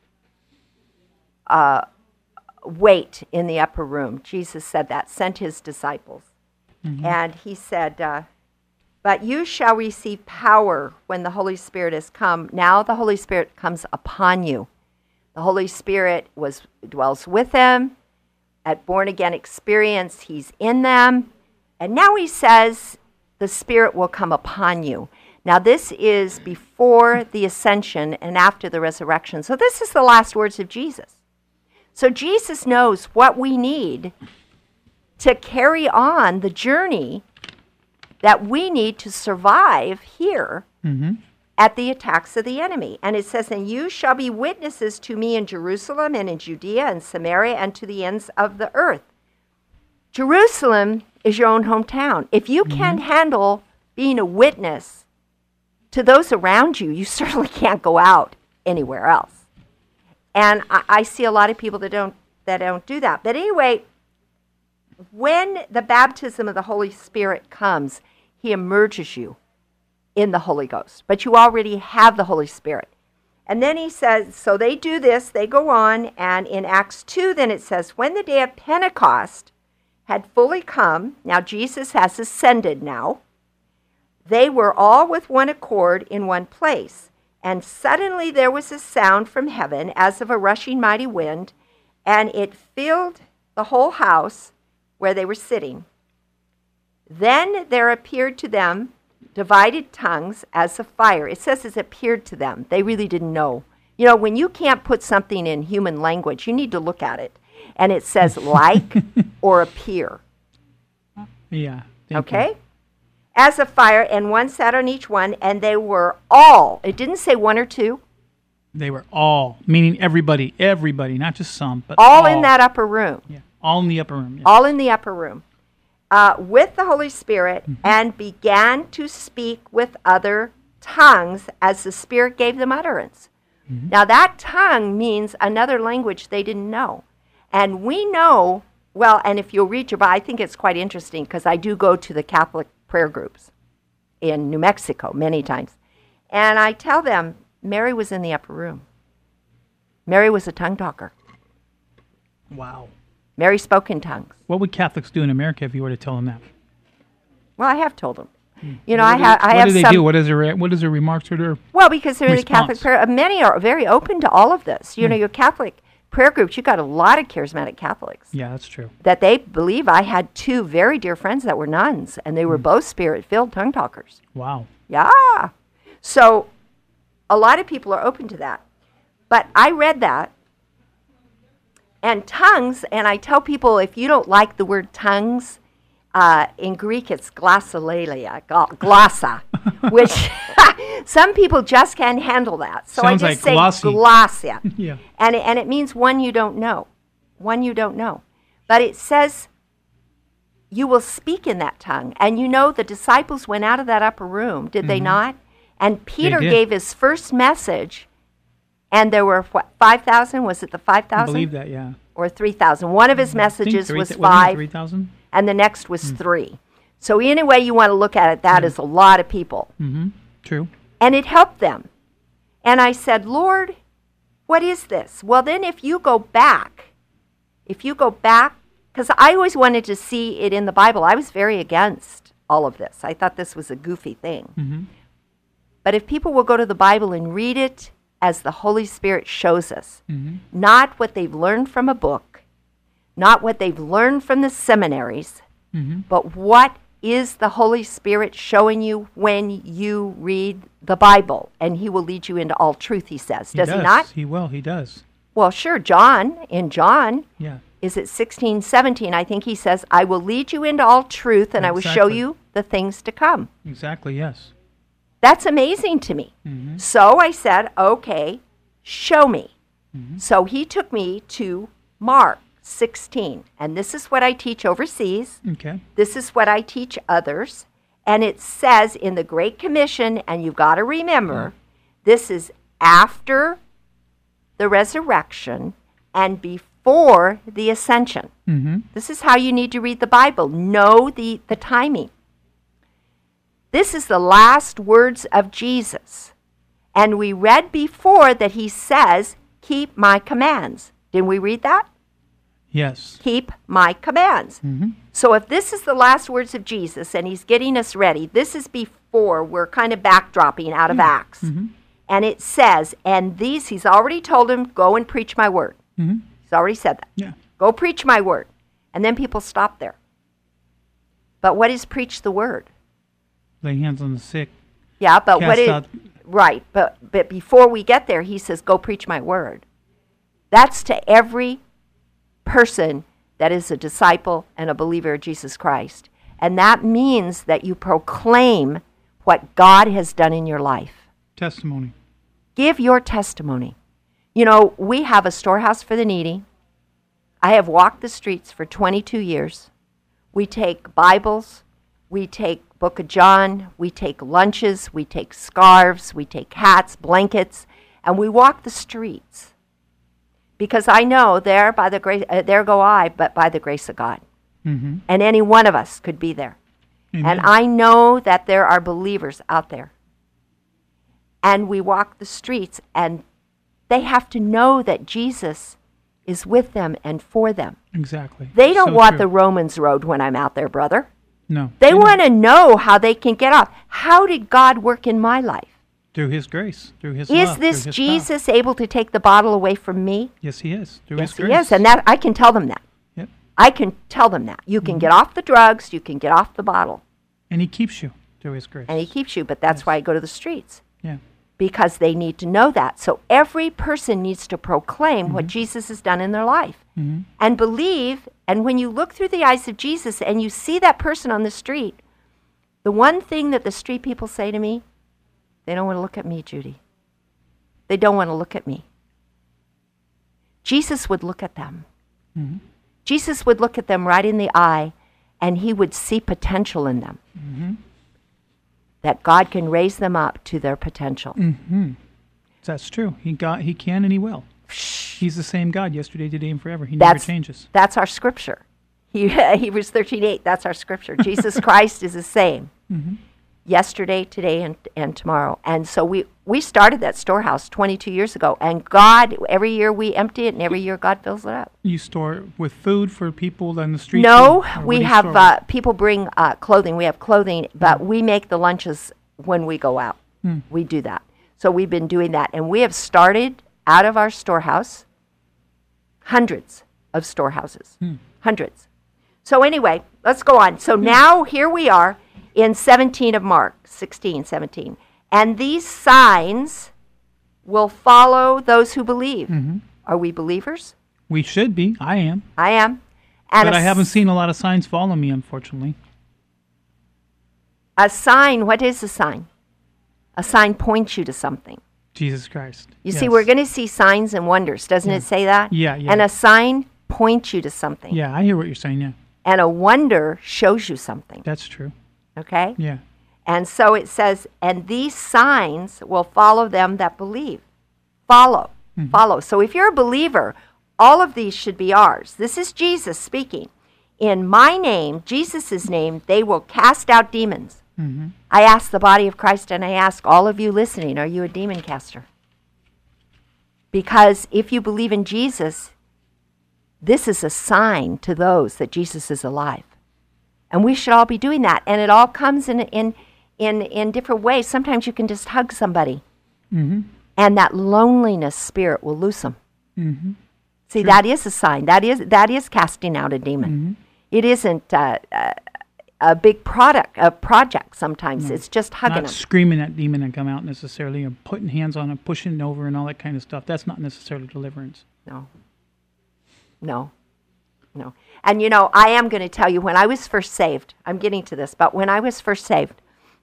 uh, wait in the upper room. Jesus said that, sent his disciples. Mm-hmm. And he said, uh, but you shall receive power when the Holy Spirit has come. Now the Holy Spirit comes upon you. The Holy Spirit was dwells with them. At born-again experience, he's in them. And now he says, the Spirit will come upon you. Now, this is before the ascension and after the resurrection. So this is the last words of Jesus. So Jesus knows what we need to carry on the journey that we need to survive here mm-hmm. at the attacks of the enemy. And it says, and you shall be witnesses to me in Jerusalem and in Judea and Samaria and to the ends of the earth. Jerusalem is your own hometown. If you mm-hmm. can't handle being a witness to those around you, you certainly can't go out anywhere else. And I, I see a lot of people that don't that don't do that. But anyway, when the baptism of the Holy Spirit comes, he immerses you in the Holy Ghost. But you already have the Holy Spirit. And then he says, so they do this, they go on, and in Acts two, then it says, when the day of Pentecost had fully come, now Jesus has ascended now, they were all with one accord in one place. And suddenly there was a sound from heaven as of a rushing mighty wind, and it filled the whole house where they were sitting. Then there appeared to them divided tongues as of fire. It says it appeared to them. They really didn't know. You know, when you can't put something in human language, you need to look at it. And it says like or appear. Yeah. thank Okay? you. As of fire, and one sat on each one, and they were all, it didn't say one or two, They were all, meaning everybody, everybody, not just some, but all. all in that upper room. Yeah. All in the upper room. Yeah. all in the upper room, uh, with the Holy Spirit, mm-hmm. and began to speak with other tongues as the Spirit gave them utterance. Mm-hmm. Now, that tongue means another language they didn't know. And we know, well, and if you'll read your Bible, I think it's quite interesting because I do go to the Catholic prayer groups in New Mexico many times. And I tell them, Mary was in the upper room. Mary was a tongue talker. Wow. Mary spoke in tongues. What would Catholics do in America if you were to tell them that? Well, I have told them. You know, what I, do ha- they, I what have do they some. do? What is their what is their remarks or their Well, because they're in the response? Catholic prayer. uh, Many are very open to all of this. You Mm. know, your Catholic prayer groups. You got a lot of charismatic Catholics Yeah, that's true. that they believe. I had two very dear friends that were nuns, and they were Mm. both spirit-filled tongue talkers. Wow. Yeah. So, a lot of people are open to that. But I read that, and tongues. And I tell people, if you don't like the word tongues. Uh, in Greek, it's glossolalia, glossa, which some people just can't handle that. So Sounds I like just say glossy. glossia. Yeah. And, it- and it means one you don't know. One you don't know. But it says you will speak in that tongue. And you know the disciples went out of that upper room, did they Mhm. not? And Peter did. gave his first message, and there were, what, five thousand? Was it the five I thousand? believe that, yeah. Or three thousand. One of his messages was five. three thousand? And the next was Hmm. three. So any way you want to look at it, that is a lot of people. Mm-hmm. True. And it helped them. And I said, Lord, what is this? Well, then if you go back, if you go back, because I always wanted to see it in the Bible. I was very against all of this. I thought this was a goofy thing. Mm-hmm. But if people will go to the Bible and read it as the Holy Spirit shows us, Mm-hmm. not what they've learned from a book, not what they've learned from the seminaries, Mm-hmm. but what is the Holy Spirit showing you when you read the Bible? And he will lead you into all truth, he says. Does he, does. not? He will. He does. Well, sure. John, in John, Yeah. is it sixteen, seventeen? I think he says, I will lead you into all truth, and I will show Exactly. you the things to come. Exactly, yes. That's amazing to me. Mm-hmm. So I said, okay, show me. Mhm. So he took me to Mark sixteen. And this is what I teach overseas. Okay. This is what I teach others. And it says in the Great Commission, and you've got to remember, this is after the resurrection and before the ascension. Mm-hmm. This is how you need to read the Bible. Know the, the timing. This is the last words of Jesus. And we read before that he says, keep my commands. Didn't we read that? Yes. Keep my commands. Mm-hmm. So if this is the last words of Jesus and he's getting us ready, this is before we're kind of backdropping out of Acts. Mm-hmm. And it says, and these, he's already told him, go and preach my word. Mm-hmm. He's already said that. Yeah. Go preach my word. And then people stop there. But what is preach the word? Lay hands on the sick. Yeah, but Cast what is, out- right, but, but before we get there, he says, go preach my word. That's to every person that is a disciple and a believer of Jesus Christ. And that means that you proclaim what God has done in your life. Testimony. Give your testimony. You know, we have a storehouse for the needy. I have walked the streets for twenty-two years. We take Bibles, we take Book of John, we take lunches, we take scarves, we take hats, blankets, and we walk the streets. Because I know there by the grace, uh, there go I, but by the grace of God. Mm-hmm. And any one of us could be there. Amen. And I know that there are believers out there. And we walk the streets, and they have to know that Jesus is with them and for them. Exactly. They don't So want true. the Romans road when I'm out there, brother. No. They don't. want to know how they can get off. How did God work in my life? Through his grace, through his Is love, this through his Jesus able to take the bottle away from me? power. Yes, he is. Through Yes, his he grace. is. And that I can tell them that. Yep. I can tell them that. You can Mm-hmm. get off the drugs, you can get off the bottle, And he keeps you through his grace. and he keeps you. But that's Yes. why I go to the streets, Yeah. because they need to know that. So every person needs to proclaim what Mm-hmm. Jesus has done in their life hmm and believe. And when you look through the eyes of Jesus and you see that person on the street, the one thing that the street people say to me, they don't want to look at me, Judy. They don't want to look at me. Jesus would look at them. hmm Jesus would look at them right in the eye, and he would see potential in them. hmm That God can raise them up to their potential. hmm That's true. He got. He can and he will. He's the same God yesterday, today, and forever. He never That's, changes. that's our scripture. He, Hebrews thirteen eight, that's our scripture. Jesus Christ is the same hmm yesterday, today, and, and tomorrow. And so we, we started that storehouse twenty-two years ago, and God, every year we empty it, and every year God fills it up. You store with food for people on the street? No, or what we do you have, store uh, people bring uh, clothing. We have clothing, but we make the lunches when we go out. Hmm. We do that. So we've been doing that. And we have started out of our storehouse hundreds of storehouses. Hmm. Hundreds. So anyway, let's go on. So now here we are in seventeen of Mark, sixteen, seventeen. And these signs will follow those who believe. Mhm. Are we believers? We should be. I am. I am. And But a I haven't s- seen a lot of signs follow me, unfortunately. A sign, what is a sign? A sign points you to something. Jesus Christ. You see, Yes. we're going to see signs and wonders. Doesn't Yeah. it say that? Yeah, yeah. And a sign points you to something. Yeah, I hear what you're saying. Yeah, And a wonder shows you something. that's true. Okay? Yeah. And so it says, and these signs will follow them that believe. Follow. Mhm. Follow. So if you're a believer, all of these should be ours. This is Jesus speaking. In my name, Jesus' name, they will cast out demons. hmm I ask the body of Christ, and I ask all of you listening, are you a demon caster? Because if you believe in Jesus, this is a sign to those that Jesus is alive. And we should all be doing that. And it all comes in in in, in different ways. Sometimes you can just hug somebody, hmm and that loneliness spirit will loose them. hmm See, that is a sign. That is that is casting out a demon. hmm It isn't uh, uh, a big product, a project sometimes. It's just hugging Not them. screaming at demon and come out necessarily, and putting hands on it, pushing it over, and all that kind of stuff. That's not necessarily deliverance. No. No. No. And you know, I am going to tell you, when I was first saved, I'm getting to this, but when I was first saved,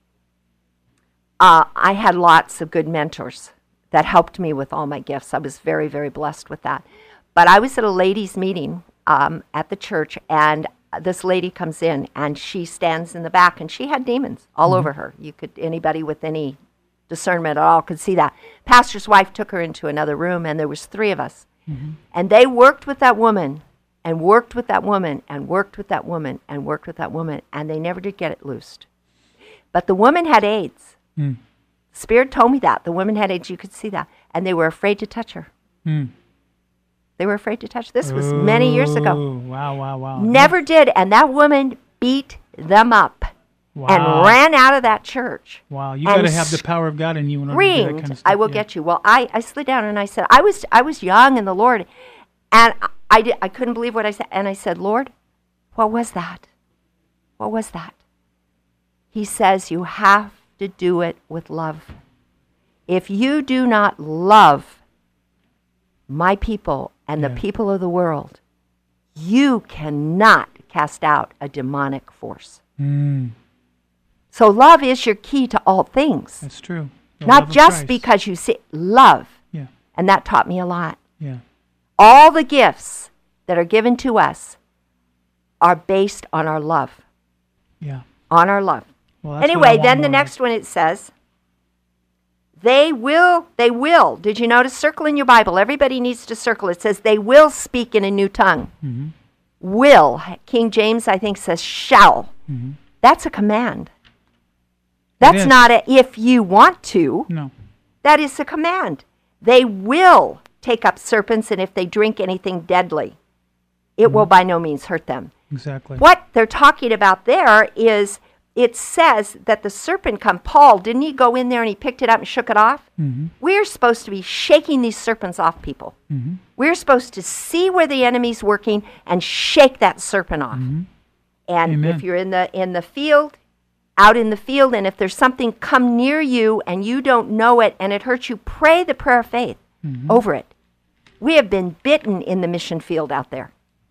uh, I had lots of good mentors that helped me with all my gifts. I was very, very blessed with that. But I was at a ladies' meeting um, at the church, and this lady comes in, and she stands in the back, and she had demons all over her. You could, anybody with any discernment at all could see that. Pastor's wife took her into another room, and there was three of us. And they worked with that woman, and worked with that woman, and worked with that woman, and worked with that woman, and they never did get it loosed. But the woman had AIDS. Mm. Spirit told me that. The woman had AIDS. You could see that. And they were afraid to touch her. Mm. They were afraid to touch. This was many years ago. Oh, wow, wow, wow. Never did. And that woman beat them up Wow. and ran out of that church. Wow, you and got to have the power of God in you in order to do that Screamed, kind of stuff. I will yeah. get you. Well, I, I slid down and I said, I was I was young in the Lord, and I, I, did, I couldn't believe what I said. And I said, Lord, what was that? What was that? He says, you have to do it with love. If you do not love my people and Yeah. the people of the world, you cannot cast out a demonic force. Mm, So love is your key to all things. that's true. The love Not of just Christ. because you see love. Yeah, And that taught me a lot. yeah. All the gifts that are given to us are based on our love. Yeah. On our love. Well, that's what I Anyway, want then the more next one it says, they will, they will. Did you notice? Circle in your Bible. Everybody needs to circle. It says they will speak in a new tongue. Mhm. Will. King James, I think, says shall. Mhm. That's a command. That's is. not a if you want to. No. That is a command. They will take up serpents, and if they drink anything deadly, it will by no means hurt them. Exactly. What they're talking about there is it says that the serpent come. Paul, didn't he go in there and he picked it up and shook it off? Mm-hmm. We're supposed to be shaking these serpents off people. Mm-hmm. We're supposed to see where the enemy's working and shake that serpent off. Mm-hmm. And Amen. if you're in the in the field, out in the field, and if there's something come near you and you don't know it and it hurts you, pray the prayer of faith Mm-hmm. over it. We have been bitten in the mission field out there.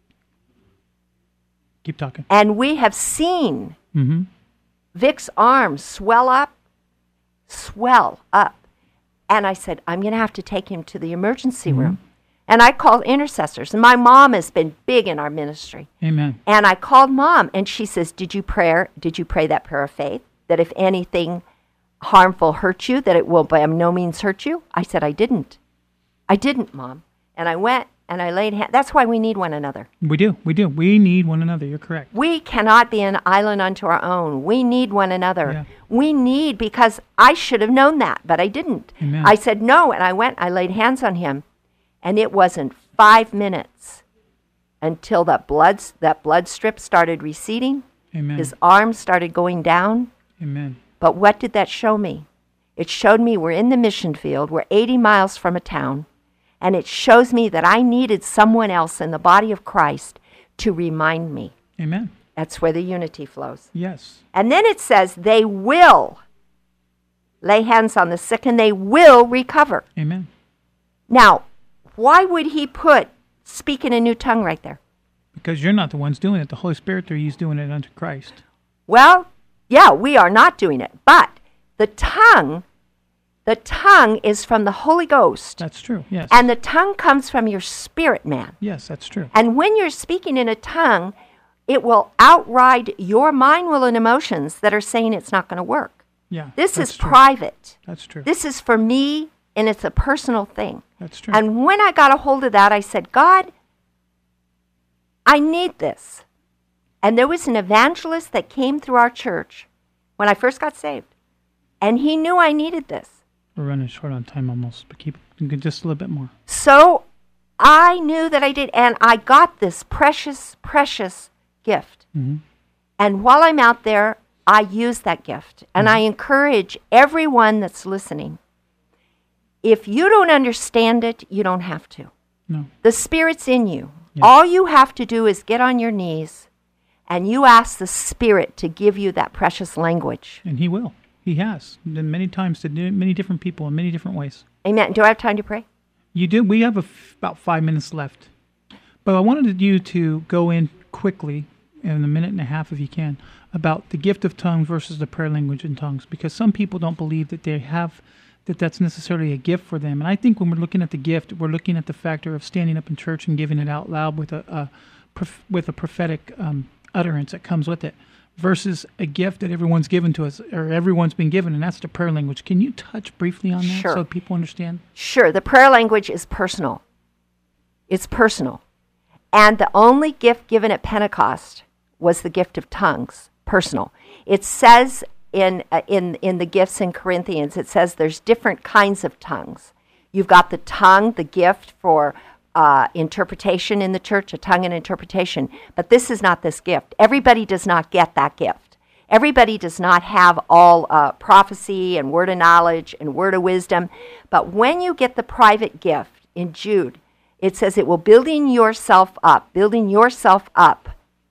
Keep talking. And we have seen Mm-hmm. Vic's arms swell up, swell up. And I said, I'm going to have to take him to the emergency Mm-hmm. room. And I called intercessors. And my mom has been big in our ministry. Amen. And I called Mom, and she says, did you pray, did you pray that prayer of faith? That if anything harmful hurts you, that it will by no means hurt you? I said, I didn't. I didn't, Mom. And I went and I laid hands. That's why we need one another. We do. We do. We need one another. You're correct. We cannot be an island unto our own. We need one another. Yeah. We need, because I should have known that, but I didn't. Amen. I said no, and I went, I laid hands on him, and it wasn't five minutes until that blood, that blood strip started receding. Amen. His arms started going down. Amen. But what did that show me? It showed me we're in the mission field. We're eighty miles from a town. And it shows me that I needed someone else in the body of Christ to remind me. Amen. That's where the unity flows. Yes. And then it says they will lay hands on the sick and they will recover. Amen. Now, why would he put speak in a new tongue right there? Because you're not the ones doing it. The Holy Spirit through you is doing it unto Christ. Well, yeah, we are not doing it. But the tongue, the tongue is from the Holy Ghost. That's true. Yes. And the tongue comes from your spirit, man. Yes, that's true. And when you're speaking in a tongue, it will outride your mind, will, and emotions that are saying it's not going to work. Yeah. This that's is true. private. That's true. This is for me, and it's a personal thing. That's true. And when I got a hold of that, I said, God, I need this. And there was an evangelist that came through our church when I first got saved. And he knew I needed this. We're running short on time almost, but keep just a little bit more. So I knew that I did, and I got this precious, precious gift. Mm-hmm. And while I'm out there, I use that gift. And Mm-hmm. I encourage everyone that's listening, if you don't understand it, you don't have to. No. The Spirit's in you. Yeah. All you have to do is get on your knees and you ask the Spirit to give you that precious language. And He will. He has. Done many times to do many different people in many different ways. Amen. Do I have time to pray? You do. We have a f- about five minutes left. But I wanted you to go in quickly, in a minute and a half if you can, about the gift of tongues versus the prayer language in tongues. Because some people don't believe that they have, that that's necessarily a gift for them. And I think when we're looking at the gift, we're looking at the factor of standing up in church and giving it out loud with a, a prof- with a prophetic um, utterance that comes with it, versus a gift that everyone's given to us, or everyone's been given, and that's the prayer language. Can you touch briefly on that Sure. so people understand? Sure. The prayer language is personal. It's personal. And the only gift given at Pentecost was the gift of tongues, personal. It says in uh, in in the gifts in Corinthians, it says there's different kinds of tongues. You've got the tongue, the gift for uh, interpretation in the church, a tongue and interpretation. But this is not this gift. Everybody does not get that gift. Everybody does not have all uh, prophecy and word of knowledge and word of wisdom. But when you get the private gift in Jude, it says it will building yourself up, building yourself up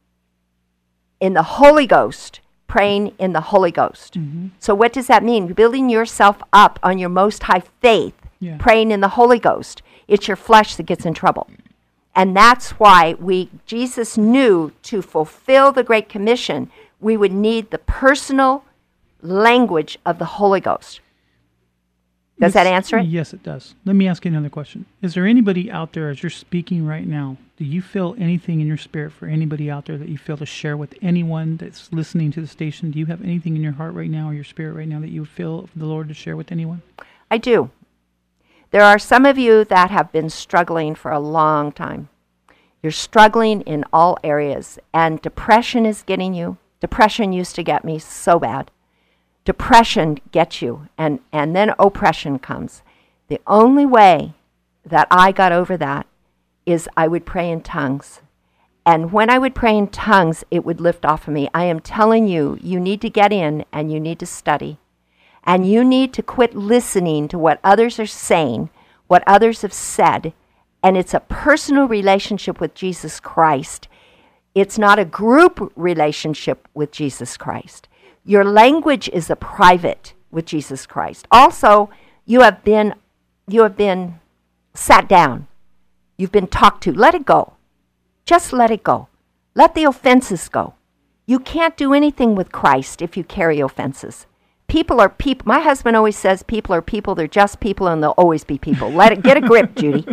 in the Holy Ghost, praying in the Holy Ghost. Mm-hmm. So what does that mean? Building yourself up on your most high faith, Yeah. praying in the Holy Ghost. It's your flesh that gets in trouble. And that's why we Jesus knew to fulfill the Great Commission, we would need the personal language of the Holy Ghost. Does that Yes, answer it? Yes, it does. Let me ask you another question. Is there anybody out there, as you're speaking right now, do you feel anything in your spirit for anybody out there that you feel to share with anyone that's listening to the station? Do you have anything in your heart right now or your spirit right now that you feel the Lord to share with anyone? I do. There are some of you that have been struggling for a long time. You're struggling in all areas, and depression is getting you. Depression used to get me so bad. Depression gets you, and, and then oppression comes. The only way that I got over that is I would pray in tongues. And when I would pray in tongues, it would lift off of me. I am telling you, you need to get in and you need to study. And you need to quit listening to what others are saying, what others have said. And it's a personal relationship with Jesus Christ. It's not a group relationship with Jesus Christ. Your language is a private with Jesus Christ. Also, you have been, you have been sat down. You've been talked to. Let it go. Just let it go. Let the offenses go. You can't do anything with Christ if you carry offenses. People are people. My husband always says people are people. They're just people, and they'll always be people. Let it get a grip, Judy.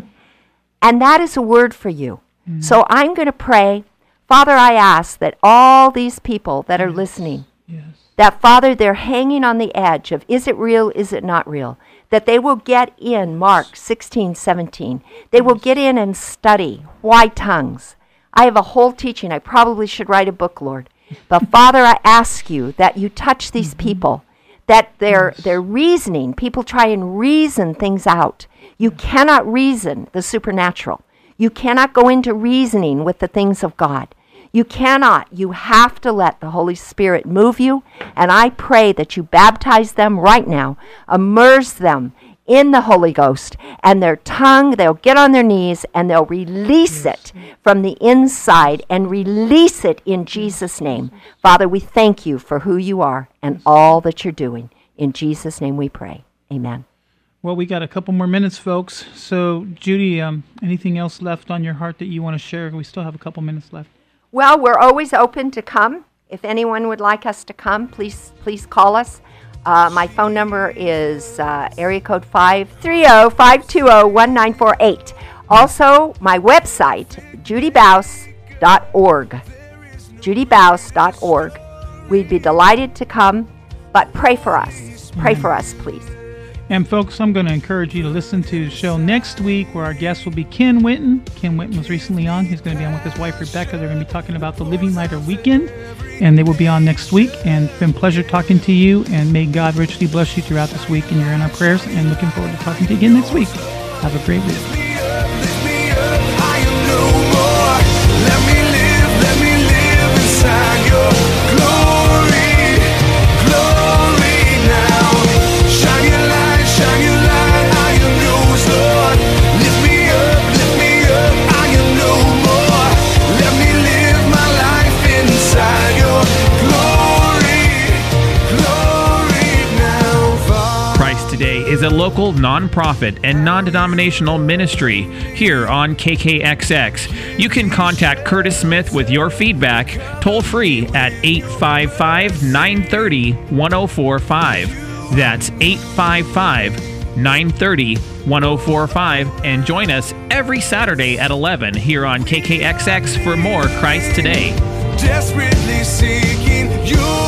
And that is a word for you. Mm. So I'm going to pray. Father, I ask that all these people that are yes. listening, yes. that, Father, they're hanging on the edge of, is it real, is it not real? That they will get in Mark sixteen, seventeen. They yes. will get in and study. Why tongues? I have a whole teaching. I probably should write a book, Lord. But, Father, I ask you that you touch these mm-hmm. people, that they're, yes. they're reasoning. People try and reason things out. You cannot reason the supernatural. You cannot go into reasoning with the things of God. You cannot. You have to let the Holy Spirit move you. And I pray that you baptize them right now, immerse them in the Holy Ghost, and their tongue, they'll get on their knees and they'll release it from the inside and release it in Jesus' name. Father, we thank you for who you are and all that you're doing. In Jesus' name we pray. Amen. Well, we got a couple more minutes, folks. So, Judy, um, anything else left on your heart that you want to share? We still have a couple minutes left. Well, we're always open to come. If anyone would like us to come, please please call us. Uh, my phone number is uh, area code five three zero, five two zero, one nine four eight. Also, my website, judy baus dot org. judy baus dot org. We'd be delighted to come, but pray for us. Pray for us, please. And folks, I'm going to encourage you to listen to the show next week where our guest will be Ken Whitten. Ken Whitten was recently on. He's going to be on with his wife, Rebecca. They're going to be talking about the Living Lighter Weekend, and they will be on next week. And it's been a pleasure talking to you, and may God richly bless you throughout this week, and you're in our prayers, and looking forward to talking to you again next week. Have a great week. Is a local nonprofit and non-denominational ministry here on K K X X. You can contact Curtis Smith with your feedback toll free at eight five five, nine three zero, one zero four five. That's eight five five, nine three zero, one zero four five, and join us every Saturday at eleven here on K K X X for more Christ Today. Desperately seeking you.